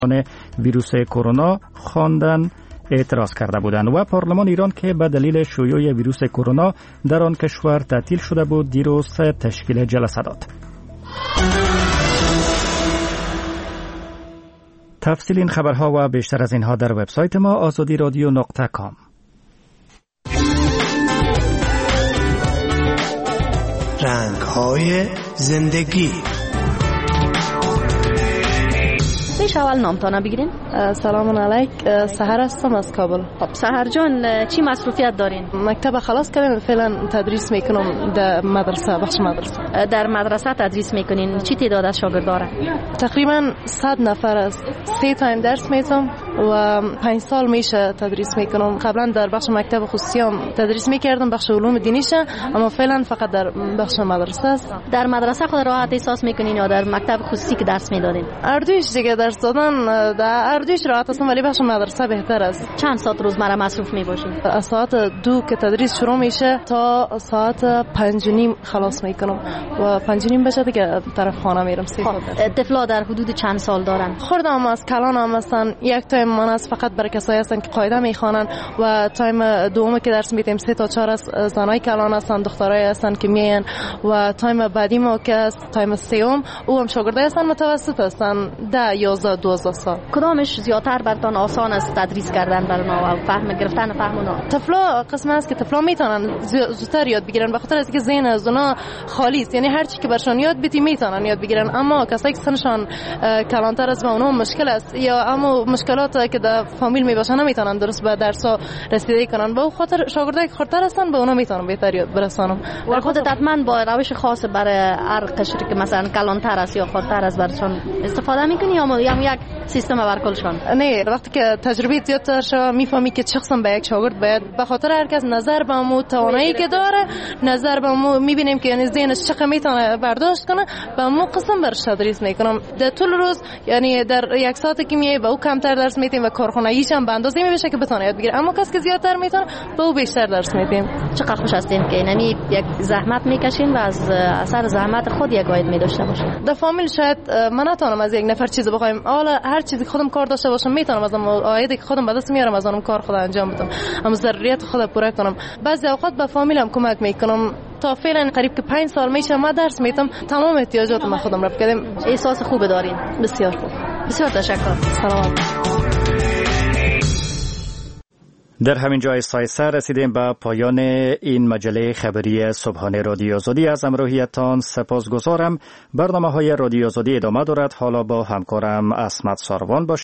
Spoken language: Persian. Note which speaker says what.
Speaker 1: ویروس کرونا خواندن اعتراض کرده بودند و پارلمان ایران که به دلیل شیوع ویروس کرونا در آن کشور تعطیل شده بود دیروز تشکیل جلسه داد. تفصیل این خبرها و بیشتر از اینها در وبسایت ما azadiradio.com.
Speaker 2: رنگ‌های زندگی.
Speaker 3: میشه اول نامتانه بگیرین؟
Speaker 4: سلام علیک، سحر هستم از کابل.
Speaker 3: خب سحر جان، چی مصروفیت دارین؟
Speaker 4: مکتب خلاص کردم، فعلا تدریس میکنم در مدرسه، بخش مدرسه.
Speaker 3: در مدرسه تدریس میکنین؟ چی تعداد از شاگرد داره؟
Speaker 4: تقریبا 100 نفر است. 3 تایم درس میتم و 5 سال میشه تدریس میکنم. قبلا در بخش مکتب خصوصی هم تدریس میکردم، بخش علوم دینیشه، اما فعلا فقط در بخش مدرسه است.
Speaker 3: در مدرسه خود راحت احساس میکنین یا در مکتب خصوصی که درس میدادین؟
Speaker 4: اردویش دیگه درس دادن در اردویش راحت هستم، ولی بخش مدرسه بهتر است.
Speaker 3: چند ساعت روزمره مصروف میباشین؟
Speaker 4: از ساعت 2 که تدریس شروع میشه تا ساعت 5:30 خلاص میکنم و 5:30 بشه دیگه طرف خانه میرم.
Speaker 3: طفلا در حدود چند سال دارن؟
Speaker 4: خردم از کلان هم هستن. یک تایم من از فقط برای کسایی هستن که قاعده میخوانن و تایم دوم که درس میدیم 3 تا 4 از زنای کلان هستن، دخترای هستن که میان و تایم بعدی ما که است تایم سوم او هم شاگردای هستن متوسط هستن 10 11 12 سال.
Speaker 3: کدامش زیاتر براتون آسان است تدریس کردن بر اونا و فهم گرفتن فهم اونا؟
Speaker 4: طفلا قسم است که طفلا میتونن زودتر یاد بگیرن به خاطر اینکه ذهن از اونا خالی است، یعنی هر چی که برشون یاد بدی میتونن یاد بگیرن. اما کسایی که سنشان کلانتر است و اونا مشکل است یا اما مشکلات که در فامیل میباشن نمیتونن درست به درس‌ها رسیدگی کنن، به خاطر شاگردای که خردتر هستن به اونا میتونن بهتر یاد برسونم.
Speaker 3: و خودت حتما با روش خاص برای هر قشری که مثلا کلانتر است یا خردتر است برشون استفاده میکنی یا یک سیستم برکلشون؟
Speaker 4: نه، وقتی که تجربه زیادتر شوه میفهمی که چه قسم به یک شاگرد باید به خاطر هر کس نظر به مو توانایی که داره نظر به مو میبینیم که یعنی ذهنش چقدر میتونه برداشت کنه به مو قسم برش تدریس میکنم. در طول روز یعنی در یک ساعت که میای به او کمتر درس میدیم و کارخونه‌ایش هم به اندازه میشه که بتونه یاد بگیره، اما کسی که زیادتر میتونه به او بیشتر درس میدیم.
Speaker 3: چقدر خوش هستین که یعنی یک زحمت میکشین و از اثر زحمت خود یک عاید میداشته باشین.
Speaker 4: در فامیل شاید من نتونم از یک نفر چیزی بخوایم، حالا هر چیزی که خودم کار داشته باشم میتونم از عایدی که خودم به دست میارم از اونم کار خود انجام بدم، اما ضروریات خود پوره کنم. بعضی اوقات به فامیلم کمک میکنم. تا فعلا قریب که 5 سال میشه ما درس میدم، تمام احتیاجات ما خودم رفع کردم.
Speaker 3: احساس خوب دارین؟
Speaker 4: بسیار خوب.
Speaker 3: بسیار تشکر.
Speaker 4: سلام.
Speaker 1: در همین جای سایسه رسیدیم به پایان این مجله خبری صبحانه رادیو آزادی. از همراهیتان سپاسگزارم. برنامه‌های رادیو آزادی ادامه دارد. حالا با همکارم اسمت ساروان باشید.